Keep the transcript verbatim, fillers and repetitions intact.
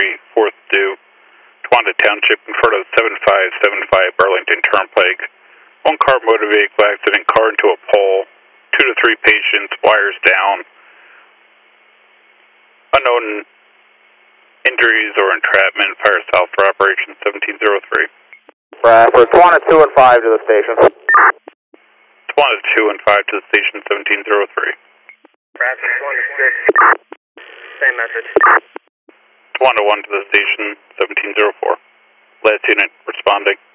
Street, fourth due, Towanda Township in front of seven five seven five Burlington Turnpike. One car motor vehicle accident, car into a pole, two to three patients, wires down. Unknown injuries or entrapment, fire south for operation seventeen oh three. Bradford, Towanda two and five to the station. Towanda two and five to the station seventeen oh three. Bradford, Towanda six. Same message. Towanda one to the station seventeen oh four. Last unit responding.